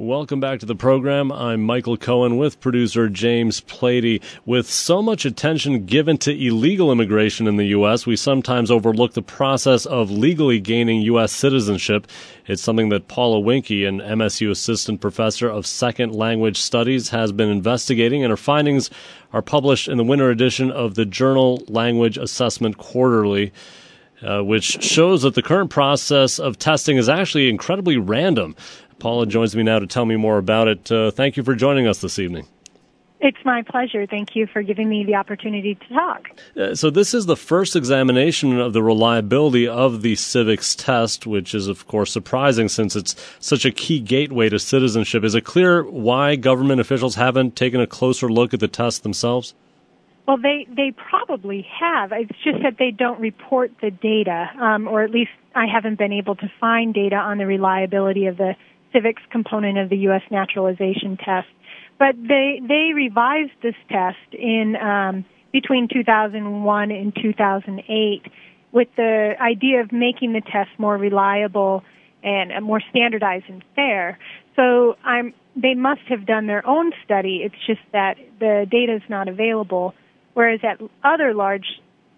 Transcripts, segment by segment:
Welcome back to the program. I'm Michael Cohen with producer James Plady. With so much attention given to illegal immigration in the U.S., we sometimes overlook the process of legally gaining U.S. citizenship. It's something that Paula Winke, an MSU assistant professor of second language studies, has been investigating, and her findings are published in the winter edition of the journal Language Assessment Quarterly, which shows that the current process of testing is actually incredibly random. Paula joins me now to tell me more about it. Thank you for joining us this evening. It's my pleasure. Thank you for giving me the opportunity to talk. So this is the first examination of the reliability of the civics test, which is, of course, surprising since it's such a key gateway to citizenship. Is it clear why government officials haven't taken a closer look at the test themselves? Well, they probably have. It's just that they don't report the data, or at least I haven't been able to find data on the reliability of the civics component of the U.S. naturalization test. But they revised this test in between 2001 and 2008 with the idea of making the test more reliable and more standardized and fair. So they must have done their own study. It's just that the data is not available, whereas at other large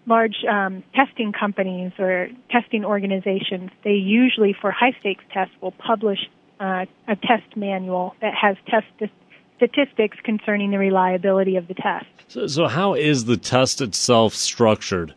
testing companies or testing organizations, they usually, for high-stakes tests, will publish a test manual that has test statistics concerning the reliability of the test. So how is the test itself structured?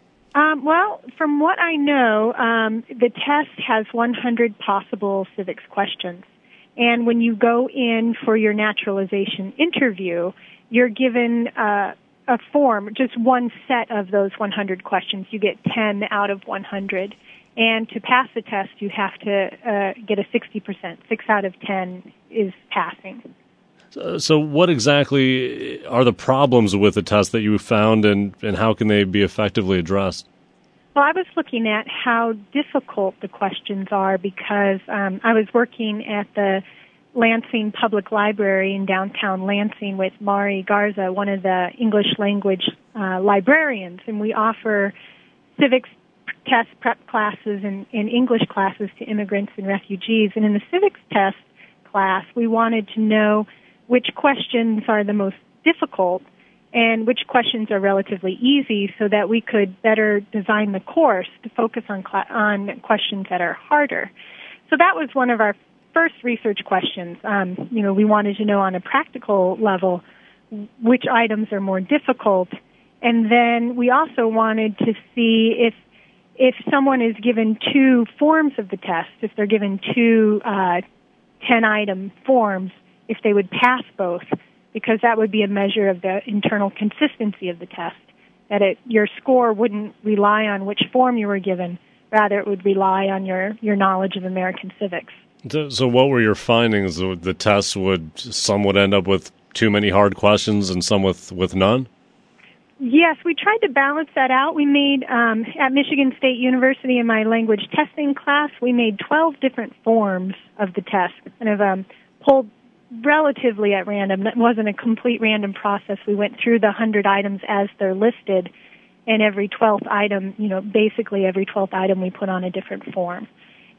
Well, from what I know, the test has 100 possible civics questions. And when you go in for your naturalization interview, you're given a form, just one set of those 100 questions. You get 10 out of 100. And to pass the test, you have to get a 60%. 6 out of 10 is passing. So what exactly are the problems with the test that you found, and how can they be effectively addressed? Well, I was looking at how difficult the questions are because I was working at the Lansing Public Library in downtown Lansing with Mari Garza, one of the English language librarians, and we offer civics test prep classes and English classes to immigrants and refugees. And in the civics test class, we wanted to know which questions are the most difficult and which questions are relatively easy so that we could better design the course to focus on questions that are harder. So that was one of our first research questions. We wanted to know on a practical level which items are more difficult. And then we also wanted to see if someone is given two forms of the test, if they're given two 10-item forms, if they would pass both, because that would be a measure of the internal consistency of the test, that your score wouldn't rely on which form you were given, rather it would rely on your knowledge of American civics. So what were your findings? The test some would end up with too many hard questions and some with none? Yes, we tried to balance that out. We made, at Michigan State University in my language testing class, we made 12 different forms of the test, kind of pulled relatively at random. It wasn't a complete random process. We went through the 100 items as they're listed, and every 12th item, basically every 12th item we put on a different form.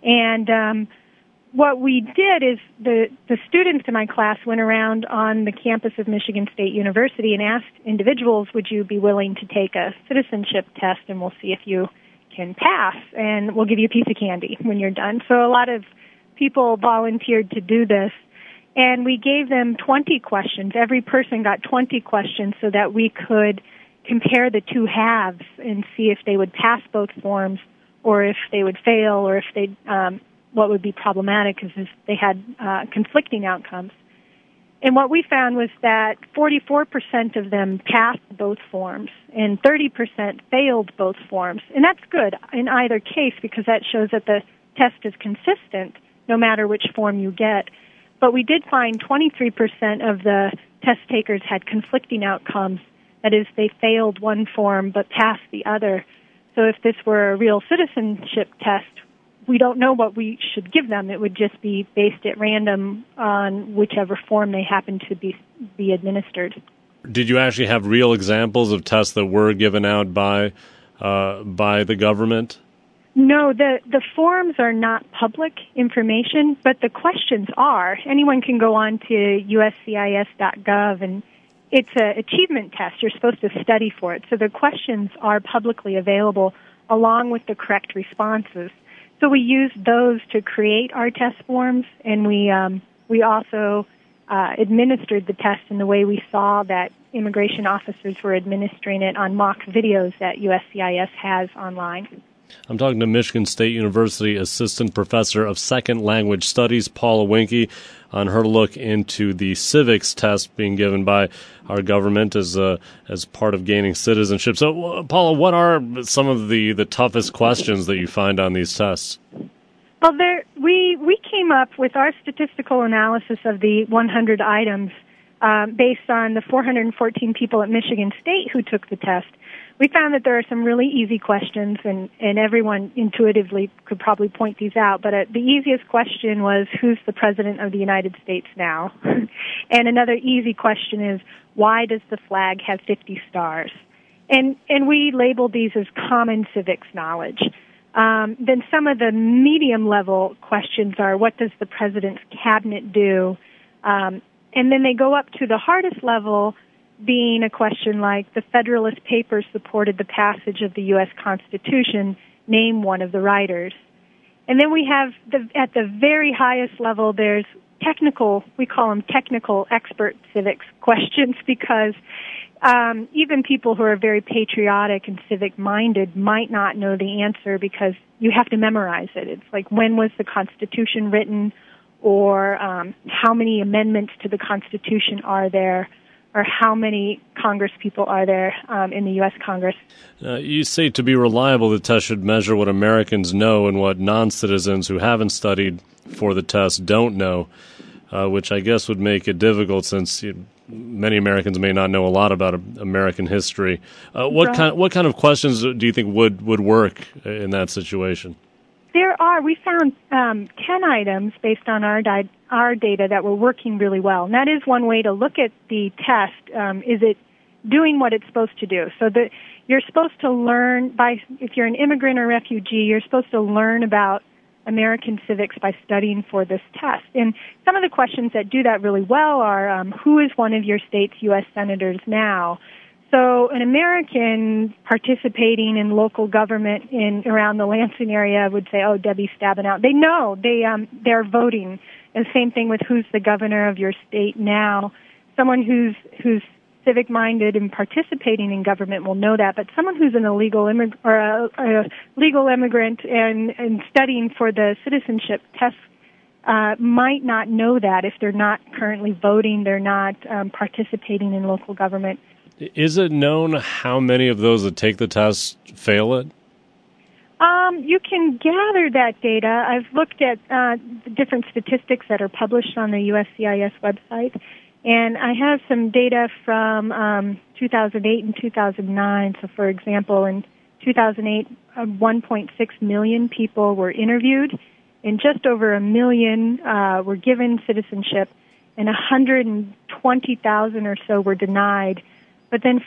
And what we did is the students in my class went around on the campus of Michigan State University and asked individuals, would you be willing to take a citizenship test, and we'll see if you can pass, and we'll give you a piece of candy when you're done. So a lot of people volunteered to do this, and we gave them 20 questions. Every person got 20 questions so that we could compare the two halves and see if they would pass both forms or if they would fail, or if they what would be problematic is if they had conflicting outcomes. And what we found was that 44% of them passed both forms and 30% failed both forms. And that's good in either case because that shows that the test is consistent no matter which form you get. But we did find 23% of the test takers had conflicting outcomes. That is, they failed one form but passed the other. So if this were a real citizenship test, we don't know what we should give them. It would just be based at random on whichever form they happen to be administered. Did you actually have real examples of tests that were given out by the government? No, the forms are not public information, but the questions are. Anyone can go on to uscis.gov, and it's an achievement test. You're supposed to study for it. So the questions are publicly available along with the correct responses. So we used those to create our test forms, and we also administered the test in the way we saw that immigration officers were administering it on mock videos that USCIS has online. I'm talking to Michigan State University Assistant Professor of Second Language Studies, Paula Winke, on her look into the civics test being given by our government as part of gaining citizenship. So, Paula, what are some of the toughest questions that you find on these tests? Well, we came up with our statistical analysis of the 100 items based on the 414 people at Michigan State who took the test. We found that there are some really easy questions, and everyone intuitively could probably point these out, but the easiest question was, who's the President of the United States now? And another easy question is, why does the flag have 50 stars? And we labeled these as common civics knowledge. Then some of the medium-level questions are, what does the President's cabinet do? And then they go up to the hardest level, being a question like, the Federalist Papers supported the passage of the U.S. Constitution, name one of the writers. And then we have, at the very highest level, there's technical, we call them technical expert civics questions, because even people who are very patriotic and civic-minded might not know the answer because you have to memorize it. It's like, when was the Constitution written, or how many amendments to the Constitution are there, or how many Congress people are there in the U.S. Congress. You say to be reliable, the test should measure what Americans know and what non-citizens who haven't studied for the test don't know, which I guess would make it difficult since many Americans may not know a lot about American history. What kind of questions do you think would work in that situation? There are. We found 10 items based on our data that were working really well. And that is one way to look at the test. Is it doing what it's supposed to do? So that you're supposed to learn if you're an immigrant or refugee, you're supposed to learn about American civics by studying for this test. And some of the questions that do that really well are, who is one of your state's U.S. senators now? So an American participating in local government around the Lansing area would say, oh, Debbie Stabenow. They know. They're voting. And same thing with who's the governor of your state now. Someone who's civic-minded and participating in government will know that. But someone who's an illegal immigrant or a legal immigrant and studying for the citizenship test might not know that if they're not currently voting, they're not participating in local government. Is it known how many of those that take the test fail it? You can gather that data. I've looked at the different statistics that are published on the USCIS website, and I have some data from 2008 and 2009. So, for example, in 2008, 1.6 million people were interviewed, and just over 1 million were given citizenship, and 120,000 or so were denied. But then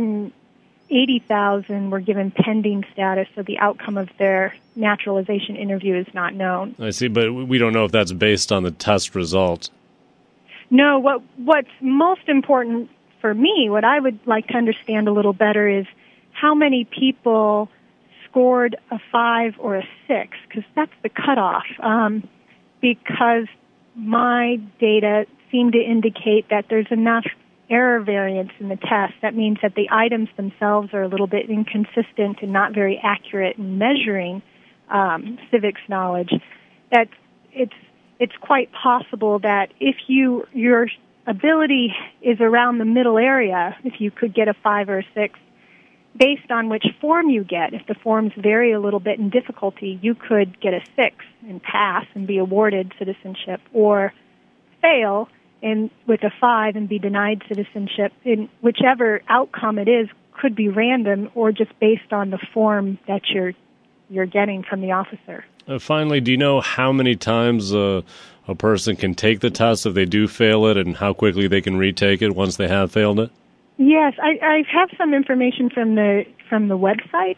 480,000 were given pending status, so the outcome of their naturalization interview is not known. I see, but we don't know if that's based on the test result. No, what's most important for me, what I would like to understand a little better is how many people scored a 5 or a 6, because that's the cutoff. Because my data seem to indicate that there's enough error variance in the test. That means that the items themselves are a little bit inconsistent and not very accurate in measuring civics knowledge. That it's quite possible that if your ability is around the middle area, if you could get a 5 or a 6, based on which form you get, if the forms vary a little bit in difficulty, you could get a 6 and pass and be awarded citizenship, or fail and with a 5 and be denied citizenship. In whichever outcome it is could be random or just based on the form that you're getting from the officer. Finally, do you know how many times a person can take the test if they do fail it, and how quickly they can retake it once they have failed it? Yes, I have some information from the website,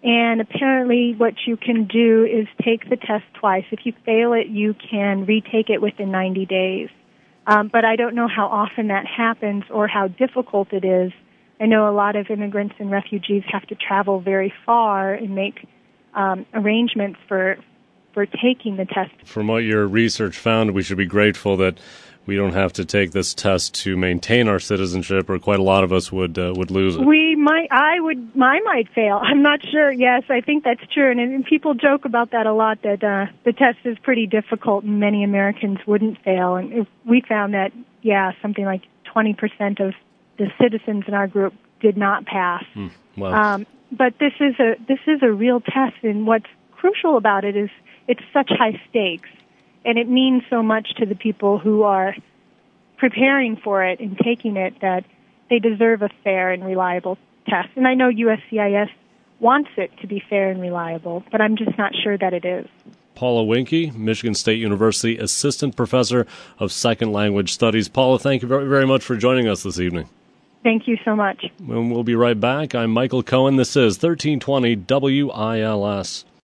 And apparently what you can do is take the test twice. If you fail it, you can retake it within 90 days. But I don't know how often that happens or how difficult it is. I know a lot of immigrants and refugees have to travel very far and make arrangements for taking the test. From what your research found, we should be grateful that we don't have to take this test to maintain our citizenship, or quite a lot of us would lose it. I might fail. I'm not sure. Yes, I think that's true. And people joke about that a lot, that the test is pretty difficult and many Americans wouldn't fail. And we found that, something like 20% of the citizens in our group did not pass. Wow. But this is a real test, and what's crucial about it is it's such high stakes. And it means so much to the people who are preparing for it and taking it that they deserve a fair and reliable test. And I know USCIS wants it to be fair and reliable, but I'm just not sure that it is. Paula Winke, Michigan State University Assistant Professor of Second Language Studies. Paula, thank you very, very much for joining us this evening. Thank you so much. And we'll be right back. I'm Michael Cohen. This is 1320 WILS.